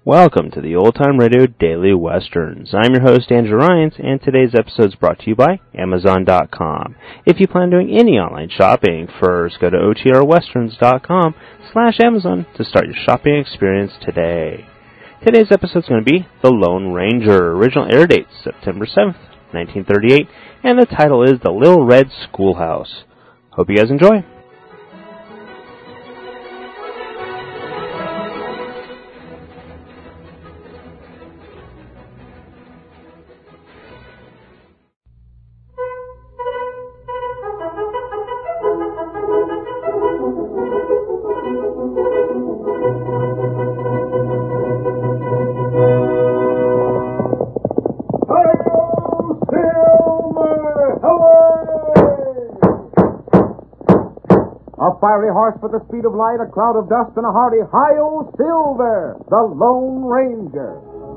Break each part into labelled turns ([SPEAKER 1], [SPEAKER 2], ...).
[SPEAKER 1] Welcome to the Old Time Radio Daily Westerns. I'm your host, Andrew Ryans, and today's episode is brought to you by Amazon.com. If you plan on doing any online shopping, first go to otrwesterns.com/Amazon to start your shopping experience today. Today's episode is going to be The Lone Ranger. Original air date, September 7th, 1938, and the title is The Little Red Schoolhouse. Hope you guys enjoy.
[SPEAKER 2] Fiery horse with the speed of light, a cloud of dust, and a hearty Hi-Yo Silver, the Lone Ranger.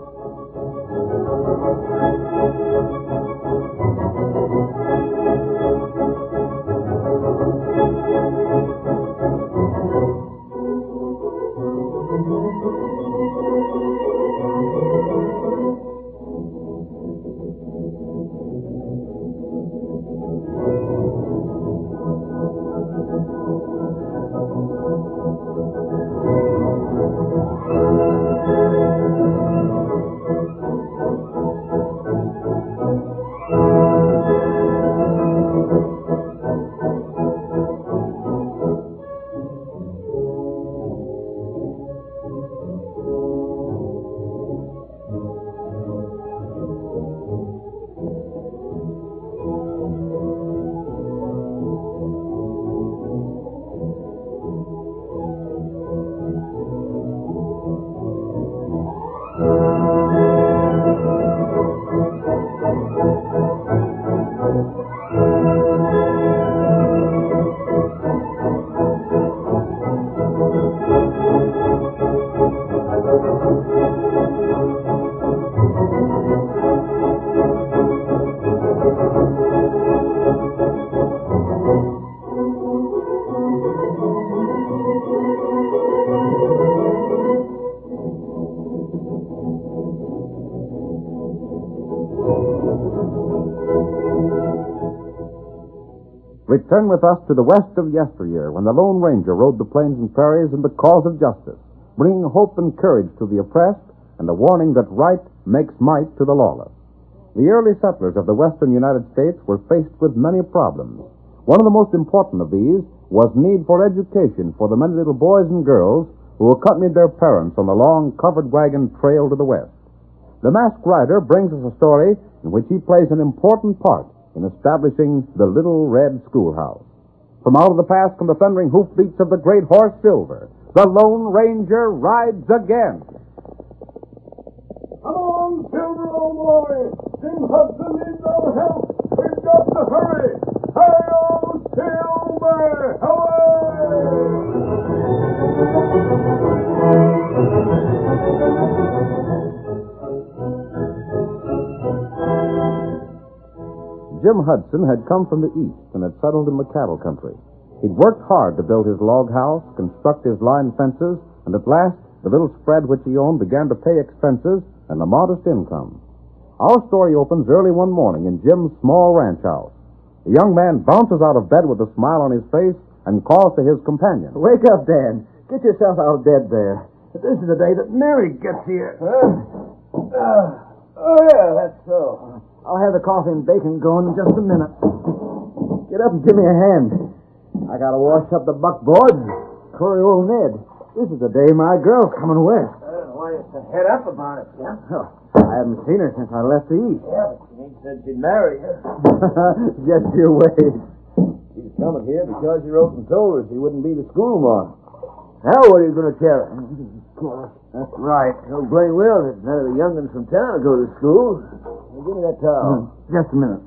[SPEAKER 2] Return with us to the west of yesteryear, when the Lone Ranger rode the plains and prairies in the cause of justice, bringing hope and courage to the oppressed and a warning that right makes might to the lawless. The early settlers of the western United States were faced with many problems. One of the most important of these was need for education for the many little boys and girls who accompanied their parents on the long covered wagon trail to the west. The Masked Rider brings us a story in which he plays an important part in establishing the Little Red Schoolhouse. From out of the past come the thundering hoofbeats of the great horse Silver. The Lone Ranger rides again.
[SPEAKER 3] Come on, Silver, old boy. Jim Hudson needs our help. We've got to hurry. Hi-yo, Silver!
[SPEAKER 2] Jim Hudson had come from the east and had settled in the cattle country. He'd worked hard to build his log house, construct his line fences, and at last the little spread which he owned began to pay expenses and a modest income. Our story opens early one morning in Jim's small ranch house. The young man bounces out of bed with a smile on his face and calls to his companion.
[SPEAKER 4] Wake up, Dan. Get yourself out of bed there. This is the day that Mary gets here.
[SPEAKER 3] Yeah, that's so.
[SPEAKER 4] I'll have the coffee and bacon going in just a minute. Get up and give me a hand. I gotta wash up the buckboards and curry old Ned. This is the day my girl's coming west.
[SPEAKER 3] Why don't you head up about it, Jim?
[SPEAKER 4] Oh, I haven't seen her since I left the east.
[SPEAKER 3] Yeah, but she ain't said she'd marry you.
[SPEAKER 4] Just you wait.
[SPEAKER 3] She's coming here because you wrote and told her she wouldn't be the schoolmarm.
[SPEAKER 4] Now what are you gonna tell her?
[SPEAKER 3] That's right. No blame will that none of the young'uns from town go to school. Give me that towel.
[SPEAKER 4] Just a minute.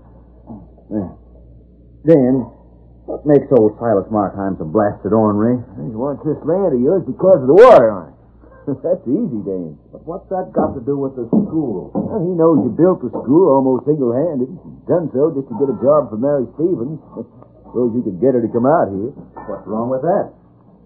[SPEAKER 4] Dan, what makes old Silas Markheim so blasted ornery?
[SPEAKER 3] He wants this land of yours because of the water on it. That's easy, Dan. But what's that got to do with the school? Well, he knows you built the school almost single-handed. Done so just to get a job for Mary Stevens. Suppose you could get her to come out here.
[SPEAKER 4] What's wrong with that?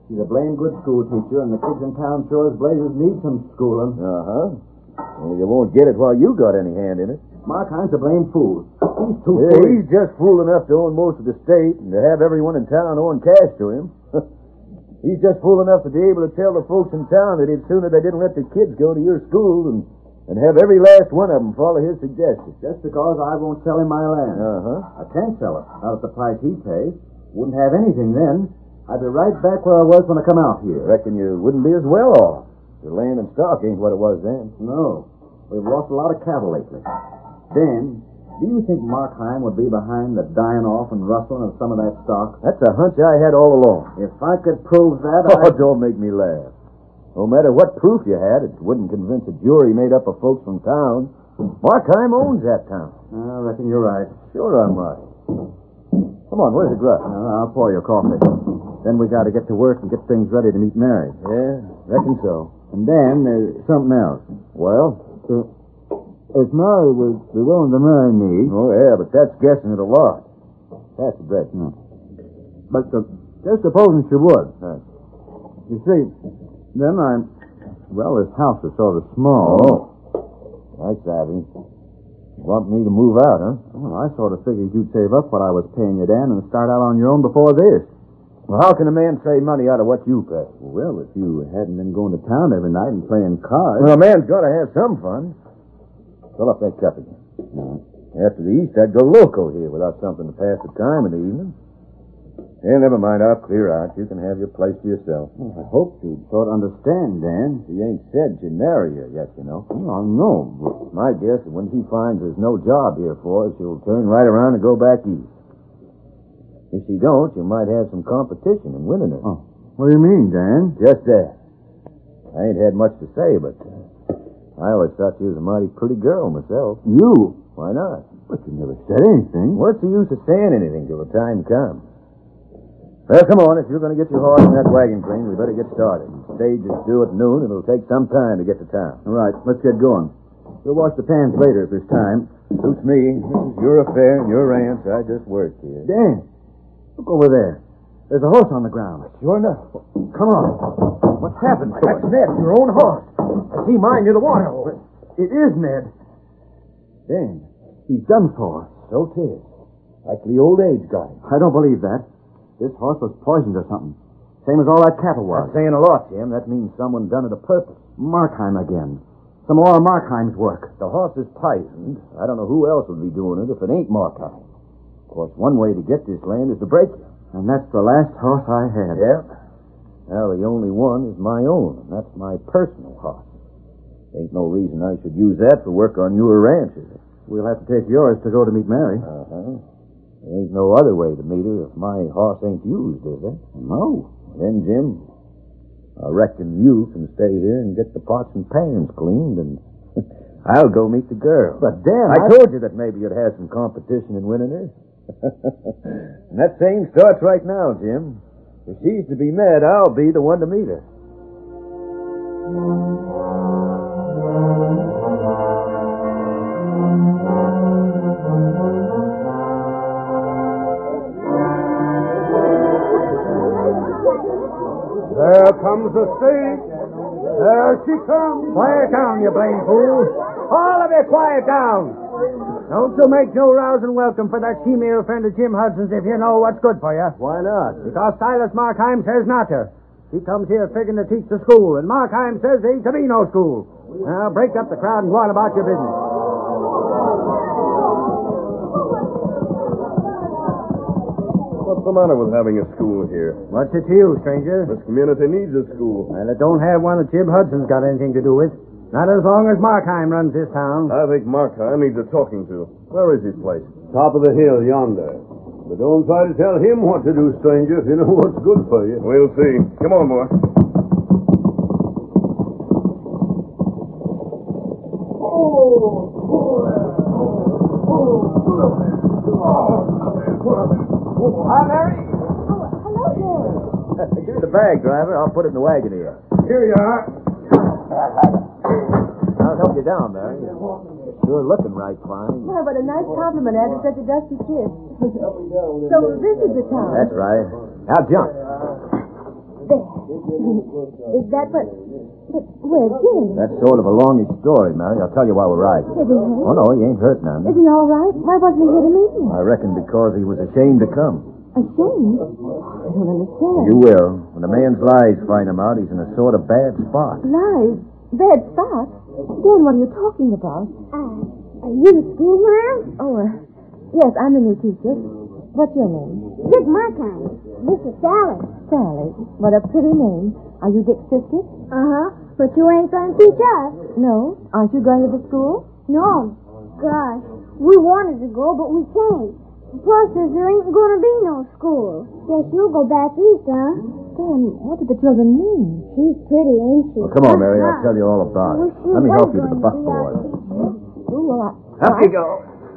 [SPEAKER 4] She's a blame good school teacher, and the kids in town sure as blazes need some schooling.
[SPEAKER 3] Uh-huh. Well, you won't get it while you got any hand in it.
[SPEAKER 4] Markheim's a blame fool. He's too
[SPEAKER 3] Yeah,
[SPEAKER 4] foolish.
[SPEAKER 3] he's just fool enough to own most of the state and to have everyone in town owing cash to him. He's just fool enough to be able to tell the folks in town that it's sooner they didn't let their kids go to your school and have every last one of them follow his suggestions.
[SPEAKER 4] Just because I won't sell him my land.
[SPEAKER 3] Uh-huh.
[SPEAKER 4] I can't sell it. Not at the price he pays. Wouldn't have anything then. I'd be right back where I was when I come out here.
[SPEAKER 3] Reckon you wouldn't be as well off. Your land and stock ain't what it was then.
[SPEAKER 4] No. We've lost a lot of cattle lately. Dan, do you think Markheim would be behind the dying off and rustling of some of that stock?
[SPEAKER 3] That's a hunch I had all along.
[SPEAKER 4] If I could prove that,
[SPEAKER 3] Oh, don't make me laugh. No matter what proof you had, it wouldn't convince a jury made up of folks from town. Markheim owns that town.
[SPEAKER 4] I reckon you're right.
[SPEAKER 3] Sure I'm right. Come on, where's the grub?
[SPEAKER 4] I'll pour you coffee. Then we got to get to work and get things ready to meet Mary.
[SPEAKER 3] Yeah, reckon so.
[SPEAKER 4] And Dan, there's something else.
[SPEAKER 3] Well?
[SPEAKER 4] If Mary would be willing to marry me...
[SPEAKER 3] Oh, yeah, but that's guessing it a lot. Pass the bread.
[SPEAKER 4] No. But just supposing she would. You see, then well, this house is sort of small.
[SPEAKER 3] Oh. I savvy. You want me to move out, huh?
[SPEAKER 4] Well, I sort of figured you'd save up what I was paying you, Dan, and start out on your own before this.
[SPEAKER 3] Well, how can a man save money out of what you pay?
[SPEAKER 4] Well, if you hadn't been going to town every night and playing cards...
[SPEAKER 3] Well, a man's got to have some fun. Fill up that cup again. After the East, I'd go loco here without something to pass the time in the evening. Yeah, never mind. I'll clear out. You can have your place to yourself.
[SPEAKER 4] Well, I hoped you'd sort of understand, Dan.
[SPEAKER 3] She ain't said she'd marry you yet, you know.
[SPEAKER 4] Well, no.
[SPEAKER 3] But my guess is when she finds there's no job here for her, she'll turn right around and go back east. If she don't, you might have some competition in winning her.
[SPEAKER 4] Oh, what do you mean, Dan?
[SPEAKER 3] Just that. I ain't had much to say, but I always thought you was a mighty pretty girl myself.
[SPEAKER 4] You?
[SPEAKER 3] Why not?
[SPEAKER 4] But you never said anything.
[SPEAKER 3] What's the use of saying anything till the time comes? Well, come on. If you're going to get your horse and that wagon clean, we better get started. The stage is due at noon, and it'll take some time to get to town.
[SPEAKER 4] All right, let's get going. We'll wash the pans later if there's time.
[SPEAKER 3] Suits me. This is your affair and your ranch. I just work here.
[SPEAKER 4] Dan, look over there. There's a horse on the ground.
[SPEAKER 3] Sure enough.
[SPEAKER 4] Come on. What's happened to
[SPEAKER 3] That's
[SPEAKER 4] it?
[SPEAKER 3] Ned, your own horse. I see mine near the water hole.
[SPEAKER 4] It is Ned. Dan, he's done for.
[SPEAKER 3] So 'tis. Likely old age got him.
[SPEAKER 4] I don't believe that. This horse was poisoned or something. Same as all that cattle was.
[SPEAKER 3] That's saying a lot, Jim. That means someone done it a purpose.
[SPEAKER 4] Markheim again. Some more of Markheim's work.
[SPEAKER 3] The horse is poisoned. I don't know who else would be doing it if it ain't Markheim. Of course, one way to get this land is to break you.
[SPEAKER 4] And that's the last horse I had.
[SPEAKER 3] Yeah. Well, the only one is my own, and that's my personal horse. Ain't no reason I should use that for work on your ranch, is it?
[SPEAKER 4] We'll have to take yours to go to meet Mary.
[SPEAKER 3] Uh-huh. There ain't no other way to meet her if my horse ain't used, is there?
[SPEAKER 4] No.
[SPEAKER 3] Then, Jim, I reckon you can stay here and get the pots and pans cleaned, and I'll go meet the girl.
[SPEAKER 4] But, Dan,
[SPEAKER 3] I told you that maybe you'd have some competition in winning her. And that thing starts right now, Jim. If she's to be met, I'll be the one to meet her.
[SPEAKER 5] There comes the stage. There she comes. Quiet down, you blame fool. All of you quiet down. Don't you make no rousing welcome for that female friend of Jim Hudson's if you know what's good for you.
[SPEAKER 3] Why not?
[SPEAKER 5] Because Silas Markheim says not to. He comes here figuring to teach the school, and Markheim says there ain't to be no school. Now, break up the crowd and go on about your business.
[SPEAKER 6] What's the matter with having a school here?
[SPEAKER 5] What's it to you, stranger?
[SPEAKER 6] This community needs a school.
[SPEAKER 5] Well, it don't have one that Jim Hudson's got anything to do with. Not as long as Markheim runs this town.
[SPEAKER 6] I think Markheim needs a talking to. Where is his place?
[SPEAKER 7] Top of the hill yonder. But don't try to tell him what to do, stranger, if you know what's good for you.
[SPEAKER 6] We'll see. Come on, boy.
[SPEAKER 5] Hi, Mary.
[SPEAKER 8] Hello there.
[SPEAKER 3] Give me the bag, driver. I'll put it in the wagon here.
[SPEAKER 5] Here you are.
[SPEAKER 3] I'll help you down, Mary. You're looking right fine.
[SPEAKER 8] Well, what a nice compliment after such a dusty trip. So this is the town.
[SPEAKER 3] That's right. Now jump.
[SPEAKER 8] There. Is that what... But where's Jim?
[SPEAKER 3] That's sort of a longish story, Mary. I'll tell you while we're riding.
[SPEAKER 8] Is he hurt?
[SPEAKER 3] Oh, no, he ain't hurt none.
[SPEAKER 8] Is he all right? Why wasn't he here to meet me?
[SPEAKER 3] I reckon because he was ashamed to come.
[SPEAKER 8] Ashamed? I don't understand.
[SPEAKER 3] You will. When a man's lies find him out, he's in a sort of bad spot.
[SPEAKER 8] Lies? Bad spot? Dan, what are you talking about?
[SPEAKER 9] Are you the schoolma'am?
[SPEAKER 8] Oh, yes, I'm the new teacher. What's your name?
[SPEAKER 9] Dick Markheim. This is Sally.
[SPEAKER 8] Sally. What a pretty name. Are you Dick's sister?
[SPEAKER 9] Uh-huh. But you ain't going to teach us.
[SPEAKER 8] No. Aren't you going to the school?
[SPEAKER 9] No. Gosh, we wanted to go, but we can't. Plus, there ain't going to be no school. Guess you'll go back east, huh?
[SPEAKER 8] Dan, what do the children mean?
[SPEAKER 9] She's pretty, ain't she?
[SPEAKER 3] Well, come on, Mary. I'll tell you all about it. Let me help you with the buck board.
[SPEAKER 8] Oh, well,
[SPEAKER 3] Up you go.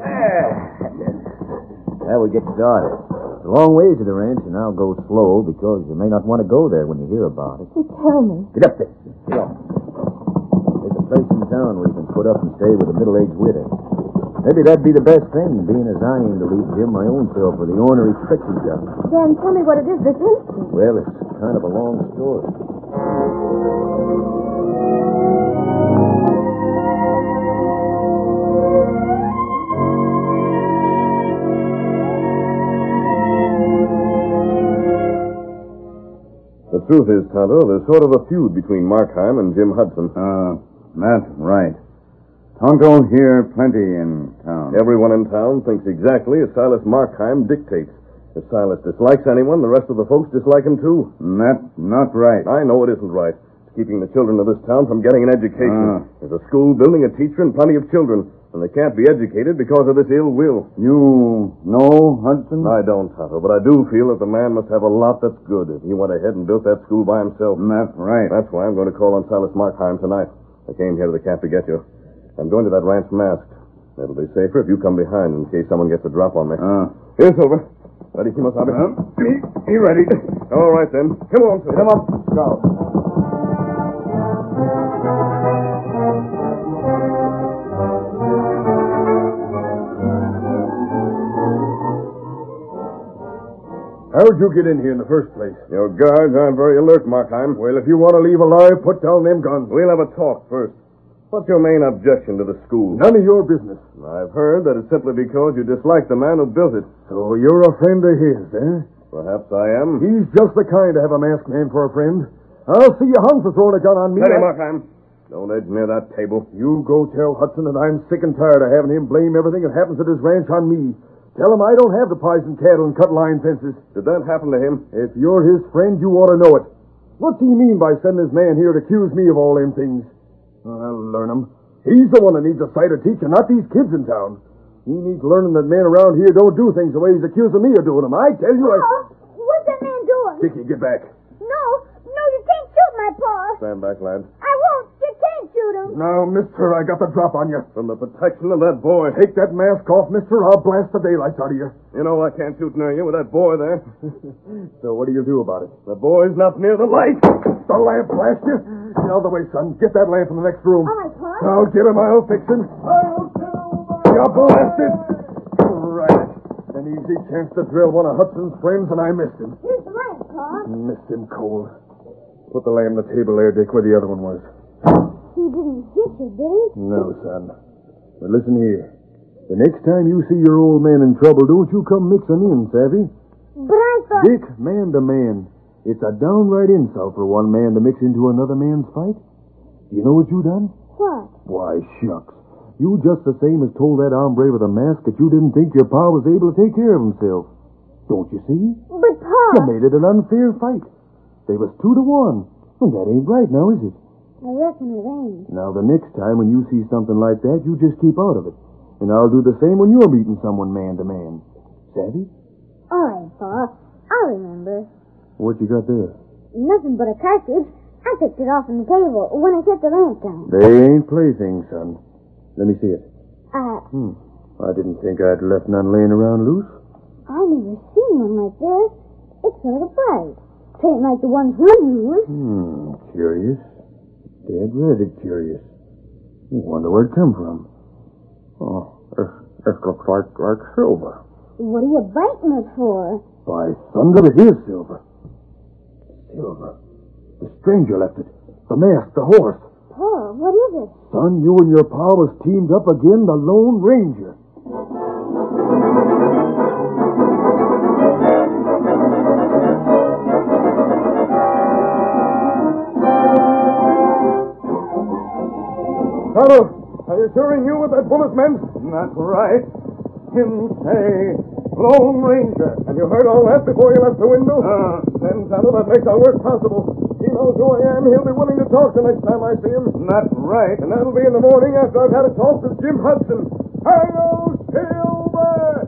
[SPEAKER 3] Now we get started. It's a long ways to the ranch, and I'll go slow because you may not want to go there when you hear about it.
[SPEAKER 8] Well, tell me.
[SPEAKER 3] Get up there. Get up. There's a place in town where you can put up and stay with a middle-aged widow. Maybe that'd be the best thing, being as I aim to leave Jim my own self with the ornery trick he's got.
[SPEAKER 8] Dan, tell me what it is this instant.
[SPEAKER 3] Well, it's kind of a long story.
[SPEAKER 6] The truth is, Tonto, there's sort of a feud between Markheim and Jim Hudson.
[SPEAKER 2] That's right. Tonto here plenty in town.
[SPEAKER 6] Everyone in town thinks exactly as Silas Markheim dictates. If Silas dislikes anyone, the rest of the folks dislike him, too.
[SPEAKER 2] That's not right.
[SPEAKER 6] I know it isn't right. It's keeping the children of this town from getting an education. There's a school building, a teacher, and plenty of children. And they can't be educated because of this ill will.
[SPEAKER 2] You know Hudson?
[SPEAKER 6] I don't, Tonto, but I do feel that the man must have a lot that's good if he went ahead and built that school by himself.
[SPEAKER 2] That's right.
[SPEAKER 6] That's why I'm going to call on Silas Markheim tonight. I came here to the camp to get you. I'm going to that ranch masked. It'll be safer if you come behind in case someone gets a drop on me. Here's Silver. Ready, Kimosabe?
[SPEAKER 2] He ready.
[SPEAKER 6] All right, then. Come on, Silver.
[SPEAKER 2] Come up, Scout.
[SPEAKER 10] How'd you get in here in the first place?
[SPEAKER 6] Your guards aren't very alert, Markheim.
[SPEAKER 10] Well, if you want to leave alive, put down them guns.
[SPEAKER 6] We'll have a talk first. What's your main objection to the school?
[SPEAKER 10] None of your business.
[SPEAKER 6] I've heard that it's simply because you dislike the man who built it.
[SPEAKER 10] So you're a friend of his, eh?
[SPEAKER 6] Perhaps I am.
[SPEAKER 10] He's just the kind to have a masked man for a friend. I'll see you hung for throwing a gun on me.
[SPEAKER 6] Steady, Markheim. Don't edge near that table.
[SPEAKER 10] You go tell Hudson that I'm sick and tired of having him blame everything that happens at his ranch on me. Tell him I don't have the poison cattle and cut line fences.
[SPEAKER 6] Did that happen to him?
[SPEAKER 10] If you're his friend, you ought to know it. What's he mean by sending his man here to accuse me of all them things? I'll learn him. He's the one that needs a sight of teaching, not these kids in town. He needs learning that men around here don't do things the way he's accusing me of doing them. I tell you,
[SPEAKER 9] What's that man doing?
[SPEAKER 10] Dickie, get back.
[SPEAKER 9] No, you can't shoot my paw.
[SPEAKER 6] Stand back, lad.
[SPEAKER 9] I won't. You can't shoot him.
[SPEAKER 10] Now, mister, I got the drop on you.
[SPEAKER 6] From the protection of that boy.
[SPEAKER 10] Take that mask off, mister. I'll blast the daylights out of you.
[SPEAKER 6] You know I can't shoot near you with that boy there.
[SPEAKER 10] So what do you do about it?
[SPEAKER 6] The boy's not near the light.
[SPEAKER 10] The lamp, blast you. Get out of the way, son. Get that lamp in the next room.
[SPEAKER 9] All right, Pa.
[SPEAKER 10] I'll get him. I'll fix him. You blasted. Right. An easy chance to drill one of Hudson's friends, and I missed him.
[SPEAKER 9] Here's the lamp, Pa.
[SPEAKER 10] Missed him cold. Put the lamp on the table there, Dick, where the other one was.
[SPEAKER 9] He didn't hit you, did he?
[SPEAKER 10] No, son. But listen here. The next time you see your old man in trouble, don't you come mixing in, savvy?
[SPEAKER 9] But I thought...
[SPEAKER 10] Dick, man to man. It's a downright insult for one man to mix into another man's fight. Do you know what you done?
[SPEAKER 9] What?
[SPEAKER 10] Why, shucks. You just the same as told that hombre with a mask that you didn't think your pa was able to take care of himself. Don't you see?
[SPEAKER 9] But, Pa...
[SPEAKER 10] You made it an unfair fight. They was 2-1. And that ain't right now, is it?
[SPEAKER 9] I reckon it ain't.
[SPEAKER 10] Now, the next time when you see something like that, you just keep out of it. And I'll do the same when you're meeting someone man to man. Savvy?
[SPEAKER 9] All right, Pa. I'll remember.
[SPEAKER 10] What you got there?
[SPEAKER 9] Nothing but a cartridge. I picked it off on the table when I set the lamp down.
[SPEAKER 10] They ain't playthings, son. Let me see it. I didn't think I'd left none laying around loose.
[SPEAKER 9] I never seen one like this. It's sort of bright. Tain't like the ones we use.
[SPEAKER 10] Curious. Dead red curious. Wonder where it come from. Oh, it looks like silver.
[SPEAKER 9] What are you biting it for?
[SPEAKER 10] By thunder, it is silver. Silver. The stranger left it. The mask, the horse.
[SPEAKER 9] Pa, what is it?
[SPEAKER 10] Son, you and your pa was teamed up again, the Lone Ranger. Tonto, are you sure he knew what that bullet meant?
[SPEAKER 3] That's right. Him say, Lone Ranger.
[SPEAKER 10] And you heard all that before you left the window? Then, Tonto, that makes our work possible. He knows who I am. He'll be willing to talk the next time I see him.
[SPEAKER 3] That's right.
[SPEAKER 10] And that'll be in the morning after I've had a talk with Jim Hudson. Hi-yo, Silver!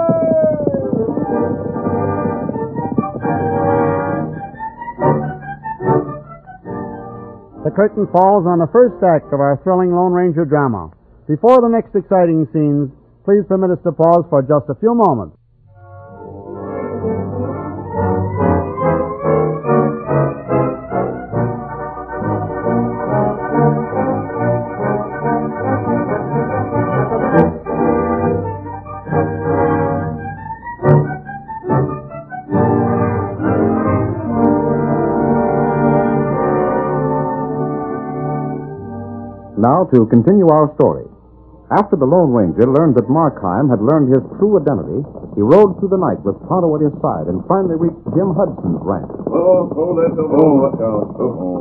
[SPEAKER 5] The curtain falls on the first act of our thrilling Lone Ranger drama. Before the next exciting scenes, please permit us to pause for just a few moments.
[SPEAKER 2] Now to continue our story. After the Lone Ranger learned that Markheim had learned his true identity, he rode through the night with Tonto at his side and finally reached Jim Hudson's ranch.
[SPEAKER 6] Oh, hold that, Silver. Oh, watch out.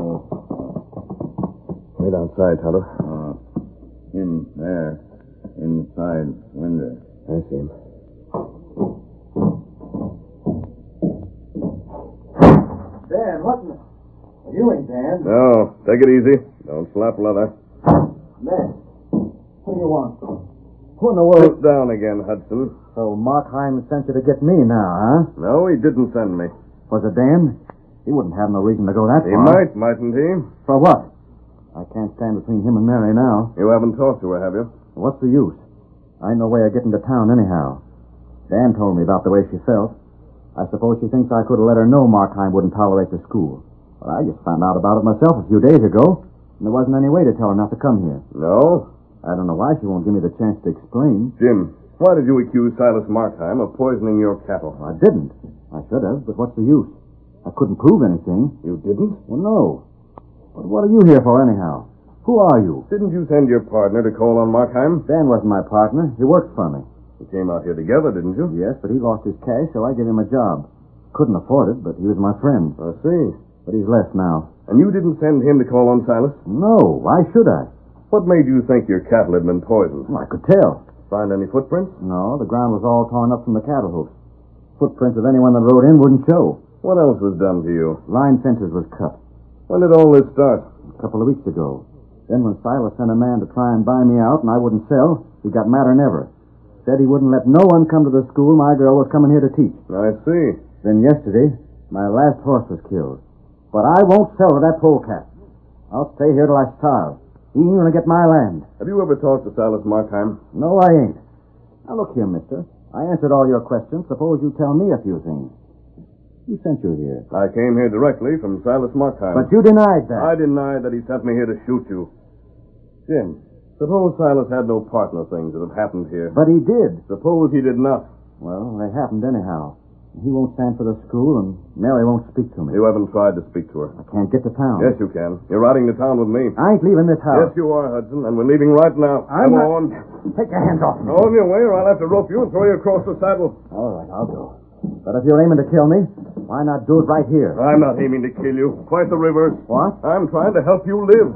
[SPEAKER 6] Wait outside, Tonto.
[SPEAKER 3] Him there, inside window.
[SPEAKER 6] I see him.
[SPEAKER 4] Dan, what? You ain't Dan.
[SPEAKER 6] No, take it easy. Don't slap leather.
[SPEAKER 4] Man, what do you want? Who in the world?
[SPEAKER 6] Sit down again, Hudson.
[SPEAKER 4] So Markheim sent you to get me now, huh?
[SPEAKER 6] No, he didn't send me.
[SPEAKER 4] Was it Dan? He wouldn't have no reason to go that
[SPEAKER 6] He
[SPEAKER 4] far.
[SPEAKER 6] might, mightn't he?
[SPEAKER 4] For what? I can't stand between him and Mary now.
[SPEAKER 6] You haven't talked to her, have you?
[SPEAKER 4] What's the use? I ain't no way of getting to town anyhow. Dan told me about the way she felt. I suppose she thinks I could have let her know Markheim wouldn't tolerate the school. But I just found out about it myself a few days ago. And there wasn't any way to tell her not to come here.
[SPEAKER 6] No?
[SPEAKER 4] I don't know why she won't give me the chance to explain.
[SPEAKER 6] Jim, why did you accuse Silas Markheim of poisoning your cattle?
[SPEAKER 4] I didn't. I should have, but what's the use? I couldn't prove anything.
[SPEAKER 6] You didn't?
[SPEAKER 4] Well, no. But what are you here for, anyhow? Who are you?
[SPEAKER 6] Didn't you send your partner to call on Markheim?
[SPEAKER 4] Dan wasn't my partner. He worked for me.
[SPEAKER 6] You came out here together, didn't you?
[SPEAKER 4] Yes, but he lost his cash, so I gave him a job. Couldn't afford it, but he was my friend.
[SPEAKER 6] I see.
[SPEAKER 4] But he's left now.
[SPEAKER 6] And you didn't send him to call on Silas?
[SPEAKER 4] No, why should I?
[SPEAKER 6] What made you think your cattle had been poisoned?
[SPEAKER 4] Well, I could tell.
[SPEAKER 6] Find any footprints?
[SPEAKER 4] No, the ground was all torn up from the cattle hoofs. Footprints of anyone that rode in wouldn't show.
[SPEAKER 6] What else was done to you?
[SPEAKER 4] Line fences was cut.
[SPEAKER 6] When did all this start?
[SPEAKER 4] A couple of weeks ago. Then when Silas sent a man to try and buy me out and I wouldn't sell, he got madder than ever. Said he wouldn't let no one come to the school my girl was coming here to teach.
[SPEAKER 6] I see.
[SPEAKER 4] Then yesterday, my last horse was killed. But I won't sell to that polecat. I'll stay here till I starve. He ain't gonna get my land.
[SPEAKER 6] Have you ever talked to Silas Markheim?
[SPEAKER 4] No, I ain't. Now, look here, mister. I answered all your questions. Suppose you tell me a few things. Who sent you here?
[SPEAKER 6] I came here directly from Silas Markheim.
[SPEAKER 4] But you denied that.
[SPEAKER 6] I denied that he sent me here to shoot you. Jim, suppose Silas had no partner things that have happened here.
[SPEAKER 4] But he did.
[SPEAKER 6] Suppose he did not.
[SPEAKER 4] Well, they happened anyhow. He won't stand for the school, and Mary won't speak to me.
[SPEAKER 6] You haven't tried to speak to her.
[SPEAKER 4] I can't get to town.
[SPEAKER 6] Yes, you can. You're riding to town with me.
[SPEAKER 4] I ain't leaving this house.
[SPEAKER 6] Yes, you are, Hudson, and we're leaving right now.
[SPEAKER 4] I'm
[SPEAKER 6] Come
[SPEAKER 4] not...
[SPEAKER 6] on.
[SPEAKER 4] Take your hands off me.
[SPEAKER 6] On your way, or I'll have to rope you and throw you across the saddle.
[SPEAKER 4] All right, I'll go. But if you're aiming to kill me, why not do it right here?
[SPEAKER 6] I'm not aiming to kill you. Quite the reverse.
[SPEAKER 4] What?
[SPEAKER 6] I'm trying to help you live.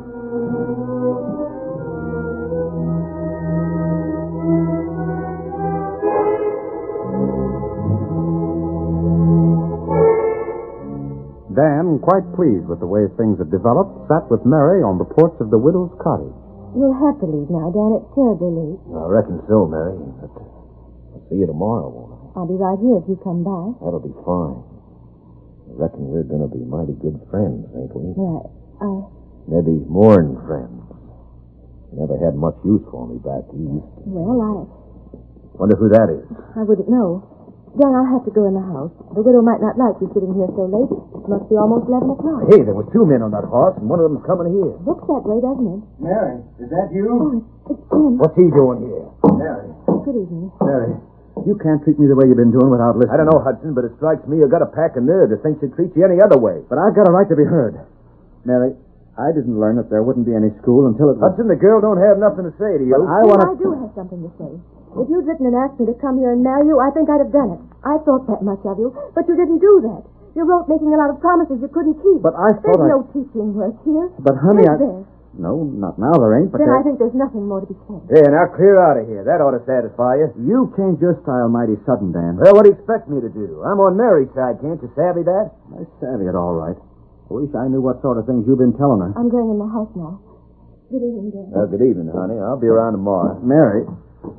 [SPEAKER 2] Dan, quite pleased with the way things had developed, sat with Mary on the porch of the widow's cottage.
[SPEAKER 8] You'll have to leave now, Dan. It's terribly late.
[SPEAKER 3] I reckon so, Mary. But I'll see you tomorrow, won't I?
[SPEAKER 8] I'll be right here if you come by.
[SPEAKER 3] That'll be fine. I reckon we're going to be mighty good friends, ain't we?
[SPEAKER 8] Right.
[SPEAKER 3] Maybe more than friends. You never had much use for me back east.
[SPEAKER 8] Well,
[SPEAKER 3] Wonder who that is.
[SPEAKER 8] I wouldn't know. Dan, I'll have to go in the house. The widow might not like you sitting here so late. It must be almost 11 o'clock.
[SPEAKER 3] Hey, there were two men on that horse, and one of them's coming here.
[SPEAKER 8] Looks that way, doesn't it?
[SPEAKER 4] Mary, is that you?
[SPEAKER 8] Oh, it's Jim.
[SPEAKER 3] What's he doing here?
[SPEAKER 4] Mary.
[SPEAKER 8] Good evening.
[SPEAKER 4] Mary, You can't treat me the way you've been doing without listening.
[SPEAKER 3] I don't know, Hudson, but it strikes me you got a pack of nerve to think she'd treat you any other way.
[SPEAKER 4] But I've got a right to be heard. Mary, I didn't learn that there wouldn't be any school until it was...
[SPEAKER 3] Hudson, the girl don't have nothing to say to you.
[SPEAKER 4] But I
[SPEAKER 8] do have something to say. If you'd written and asked me to come here and marry you, I think I'd have done it. I thought that much of you, but you didn't do that. You wrote making a lot of promises you couldn't keep.
[SPEAKER 4] But I thought
[SPEAKER 8] There's no teaching work here.
[SPEAKER 4] But, honey,
[SPEAKER 8] Is there?
[SPEAKER 4] No, not now there ain't, but
[SPEAKER 8] Then I think there's nothing more to be said.
[SPEAKER 3] Yeah, now clear out of here. That ought to satisfy you.
[SPEAKER 4] You changed your style mighty sudden, Dan.
[SPEAKER 3] Well, what do you expect me to do? I'm on Mary's side, can't you savvy that?
[SPEAKER 4] I savvy it all right. I wish I knew what sort of things you've been telling her.
[SPEAKER 8] I'm going in the house now. Good evening, Dan.
[SPEAKER 3] Good evening, honey. I'll be around tomorrow.
[SPEAKER 4] Mary.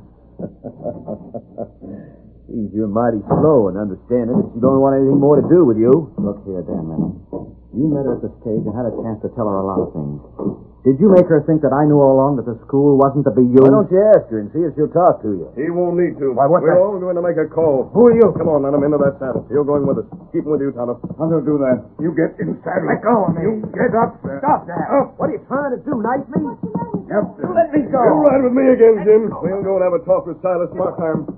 [SPEAKER 3] Seems you're mighty slow in understanding that she don't want anything more to do with you.
[SPEAKER 4] Look here, Dan Lennon. You met her at the stage and had a chance to tell her a lot of things. Did you make her think that I knew all along that the school wasn't to be you?
[SPEAKER 3] Why don't you ask her and see if she'll talk to you?
[SPEAKER 6] He won't need to.
[SPEAKER 3] Why, what's
[SPEAKER 6] We're
[SPEAKER 3] that?
[SPEAKER 6] all going to make a call.
[SPEAKER 3] Who are you?
[SPEAKER 6] Come on, let him into that saddle. You're going with us. Keep him with you, Tonto.
[SPEAKER 10] I'm going to do that. You get in the saddle.
[SPEAKER 5] Let go of me.
[SPEAKER 10] You get up there.
[SPEAKER 5] Stop that.
[SPEAKER 10] Up.
[SPEAKER 3] What are you trying to do, knife me?
[SPEAKER 10] Yep.
[SPEAKER 3] Let me go.
[SPEAKER 6] You ride with me again, Jim. We'll go and have a talk with Silas Markheim.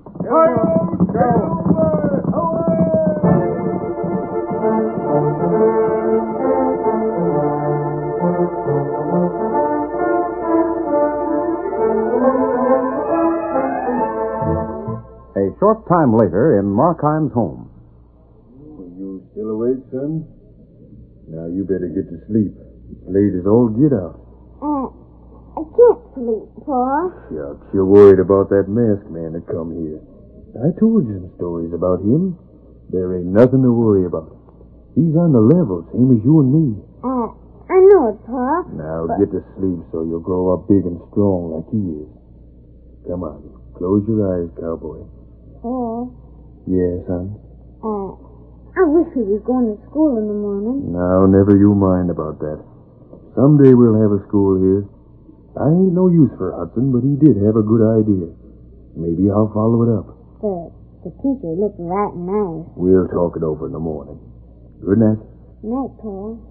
[SPEAKER 2] A short time later, in Markheim's home.
[SPEAKER 10] You still awake, son? Now you better get to sleep. It's late as all get out.
[SPEAKER 9] I can't sleep, Pa.
[SPEAKER 10] Shucks, you're worried about that masked man that come here. I told you some stories about him. There ain't nothing to worry about. He's on the level, same as you and me.
[SPEAKER 9] I know it, Pa.
[SPEAKER 10] Now get to sleep so you'll grow up big and strong like he is. Come on, close your eyes, cowboy.
[SPEAKER 9] Pa,
[SPEAKER 10] Yeah, son?
[SPEAKER 9] I wish we was going to school in the morning.
[SPEAKER 10] Now, never you mind about that. Someday we'll have a school here. I ain't no use for Hudson, but he did have a good idea. Maybe I'll follow it up.
[SPEAKER 9] The teacher looked right nice.
[SPEAKER 10] We'll talk it over in the morning. Good night.
[SPEAKER 9] Night, Pa.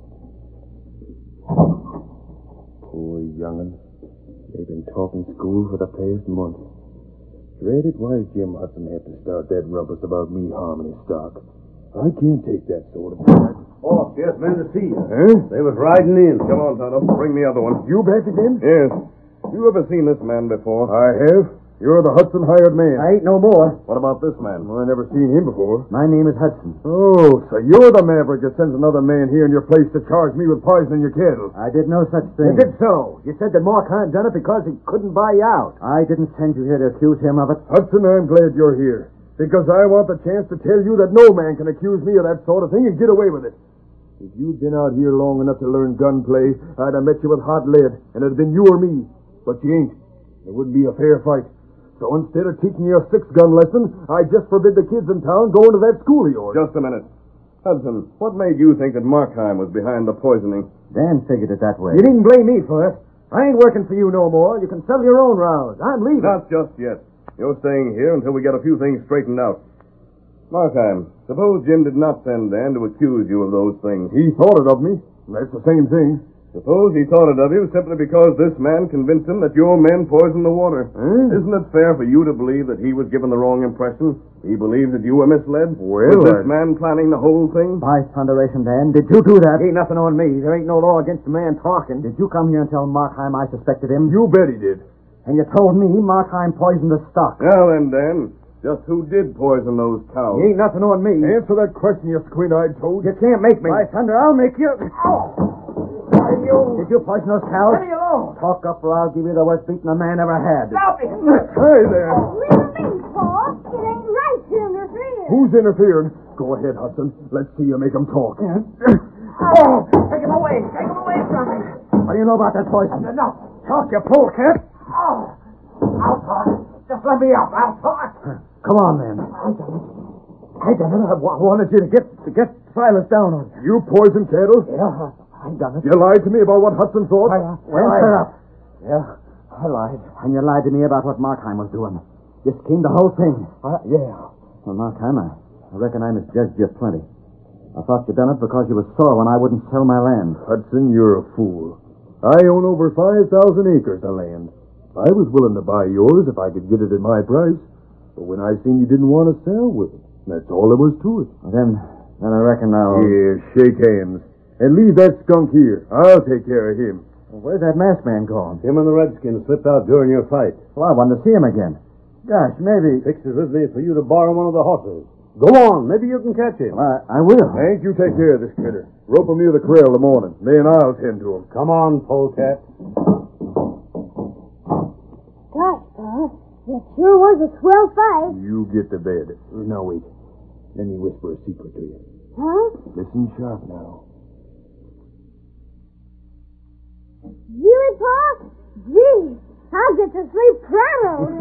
[SPEAKER 10] Poor young'un. They've been talking school for the past month. Dreaded why Jim Hudson had to start that rumpus about me harming his stock. I can't take that sort of thing.
[SPEAKER 7] Boss, yes, men to see you.
[SPEAKER 10] Huh?
[SPEAKER 7] They was riding in.
[SPEAKER 6] Come on, Tonto. Bring the other one.
[SPEAKER 10] You back again?
[SPEAKER 6] Yes. You ever seen this man before?
[SPEAKER 10] I have. You're the Hudson hired man.
[SPEAKER 4] I ain't no more.
[SPEAKER 6] What about this man?
[SPEAKER 10] Well, I never seen him before.
[SPEAKER 4] My name is Hudson.
[SPEAKER 10] Oh, so you're the maverick that sends another man here in your place to charge me with poisoning your cattle.
[SPEAKER 4] I did no such
[SPEAKER 3] You
[SPEAKER 4] thing.
[SPEAKER 3] did so. You said that Markheim done it because he couldn't buy you out.
[SPEAKER 4] I didn't send you here to accuse him of it.
[SPEAKER 10] Hudson, I'm glad you're here. Because I want the chance to tell you that no man can accuse me of that sort of thing and get away with it. If you'd been out here long enough to learn gunplay, I'd have met you with hot lead, and it'd been you or me. But you ain't. It wouldn't be a fair fight. So instead of teaching you a 6-gun lesson, I just forbid the kids in town going to that school of yours.
[SPEAKER 6] Just a minute. Hudson, what made you think that Markheim was behind the poisoning?
[SPEAKER 4] Dan figured it that way.
[SPEAKER 3] You needn't blame me for it. I ain't working for you no more. You can settle your own rounds. I'm leaving.
[SPEAKER 6] Not just yet. You're staying here until we get a few things straightened out. Markheim, suppose Jim did not send Dan to accuse you of those things.
[SPEAKER 10] He thought it of me. That's the same thing.
[SPEAKER 6] Suppose he thought it of you simply because this man convinced him that your men poisoned the water.
[SPEAKER 10] Huh?
[SPEAKER 6] Isn't it fair for you to believe that he was given the wrong impression? He believes that you were misled?
[SPEAKER 10] Well,
[SPEAKER 6] Was this man planning the whole thing?
[SPEAKER 4] By thunderation, Dan, did you do that?
[SPEAKER 3] Ain't nothing on me. There ain't no law against a man talking.
[SPEAKER 4] Did you come here and tell Markheim I suspected him?
[SPEAKER 10] You bet he did.
[SPEAKER 4] And you told me Markheim poisoned the stock.
[SPEAKER 6] Now then, Dan, just who did poison those cows?
[SPEAKER 3] Ain't nothing on me.
[SPEAKER 10] Answer that question, you squint-eyed toad.
[SPEAKER 3] You can't make me.
[SPEAKER 4] By thunder, I'll make you. Did you poison those cows?
[SPEAKER 3] Leave me alone.
[SPEAKER 4] Talk up or I'll give you the worst beating a man ever had.
[SPEAKER 3] Stop it.
[SPEAKER 10] Hey there.
[SPEAKER 9] Leave me, Pa. It ain't right to interfere.
[SPEAKER 10] Who's interfering? Go ahead, Hudson. Let's see you make him talk.
[SPEAKER 3] Oh, take him away. Take him away from me.
[SPEAKER 4] What do you know about that poison?
[SPEAKER 3] Enough. Talk, you polecat. Oh, I'll talk. Just let me up. I'll talk.
[SPEAKER 4] Come on, then.
[SPEAKER 3] I done it. I wanted you to get Silas down on you.
[SPEAKER 10] You poisoned cattle?
[SPEAKER 3] Yeah, I done it.
[SPEAKER 10] You lied to me about what Hudson thought?
[SPEAKER 4] Answer up.
[SPEAKER 3] Yeah, I lied.
[SPEAKER 4] And you lied to me about what Markheim was doing. You schemed the whole thing.
[SPEAKER 3] Yeah.
[SPEAKER 4] Well, Markheim, I reckon I misjudged you plenty. I thought you done it because you was sore when I wouldn't sell my land.
[SPEAKER 10] Hudson, you're a fool. I own over 5,000 acres of land. I was willing to buy yours if I could get it at my price. But when I seen you didn't want to sell with it, that's all there was to it.
[SPEAKER 4] Then I reckon I'll...
[SPEAKER 10] Here, shake hands. And leave that skunk here. I'll take care of him.
[SPEAKER 4] Well, where's that masked man gone?
[SPEAKER 7] Him and the Redskin slipped out during your fight.
[SPEAKER 4] Well, I wanted to see him again. Gosh, maybe...
[SPEAKER 7] Fixed it with me for you to borrow one of the horses. Go on. Maybe you can catch him.
[SPEAKER 4] Well, I will.
[SPEAKER 10] Hank, you take care of this critter. Rope him near the corral in the morning. Then I'll tend to him.
[SPEAKER 7] Come on, polecat.
[SPEAKER 9] Gosh, Pa, that sure was a swell fight.
[SPEAKER 10] You get to bed.
[SPEAKER 5] Now, wait. Let me whisper a secret to you.
[SPEAKER 9] Huh?
[SPEAKER 10] Listen sharp now.
[SPEAKER 9] Really, Pa? Gee, I'll get to sleep pronto.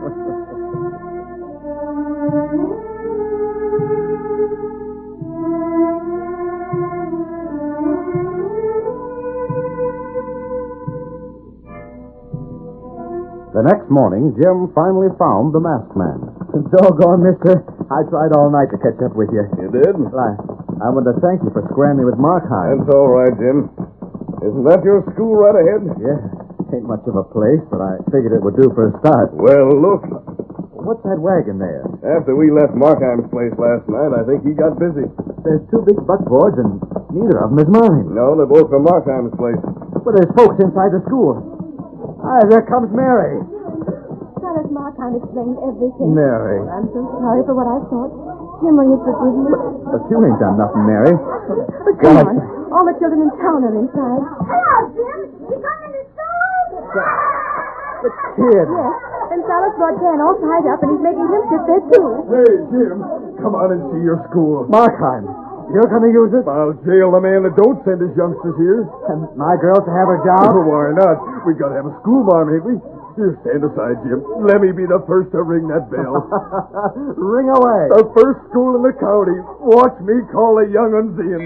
[SPEAKER 2] The next morning, Jim finally found the masked man.
[SPEAKER 4] Doggone, mister. I tried all night to catch up with you.
[SPEAKER 6] You did?
[SPEAKER 4] Well, I want to thank you for squaring me with Markheim.
[SPEAKER 6] That's all right, Jim. Isn't that your school right ahead?
[SPEAKER 4] Yeah, ain't much of a place, but I figured it would do for a start.
[SPEAKER 6] Well, look.
[SPEAKER 4] What's that wagon there?
[SPEAKER 6] After we left Markheim's place last night, I think he got busy.
[SPEAKER 4] There's two big buckboards, and neither of them is mine.
[SPEAKER 6] No, they're both from Markheim's place.
[SPEAKER 4] But there's folks inside the school. Hi, there comes Mary.
[SPEAKER 8] Silas Markheim explained everything.
[SPEAKER 4] Mary.
[SPEAKER 8] Oh, I'm so sorry for what I thought. Jim, will you forgive me?
[SPEAKER 4] But you ain't done nothing, Mary.
[SPEAKER 8] But come on. All the children in town are inside.
[SPEAKER 9] Hello, Jim. You coming to school?
[SPEAKER 4] The kid.
[SPEAKER 8] Yes. And Silas brought Dan all tied up, and he's making him sit there, too.
[SPEAKER 10] Hey, Jim, come on and see your school.
[SPEAKER 4] Markheim, you're going to use it?
[SPEAKER 10] I'll jail the man that don't send his youngsters here.
[SPEAKER 4] And my girl to have her job?
[SPEAKER 10] Oh, why not? We got to have a school marm, ain't we? Here, stand aside, Jim. Let me be the first to ring that bell.
[SPEAKER 4] Ring away.
[SPEAKER 10] The first school in the county. Watch me call the young uns in.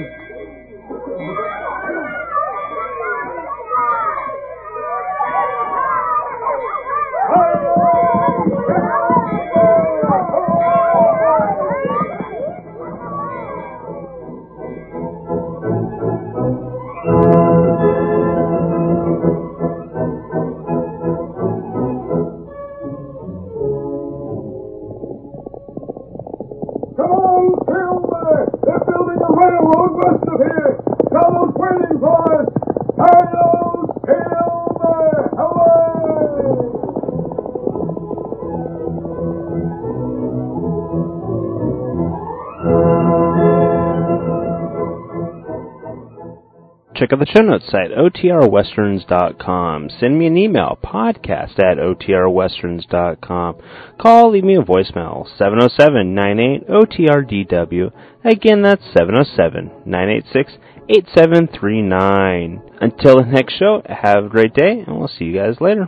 [SPEAKER 1] Check out the show notes at otrwesterns.com. Send me an email, podcast@otrwesterns.com. Call, leave me a voicemail, 707-98-OTRDW. Again, that's 707-986-8739. Until the next show, have a great day, and we'll see you guys later.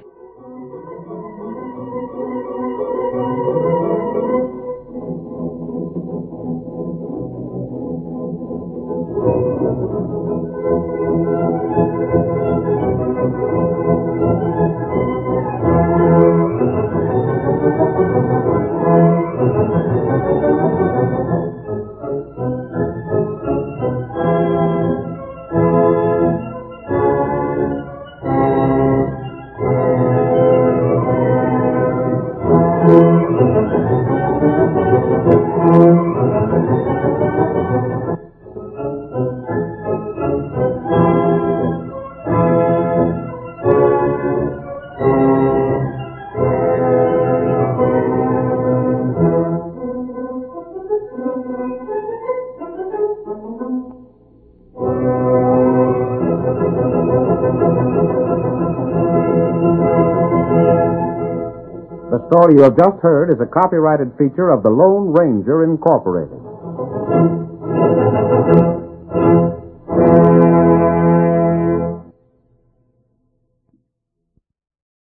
[SPEAKER 2] The story you have just heard is a copyrighted feature of the Lone Ranger Incorporated.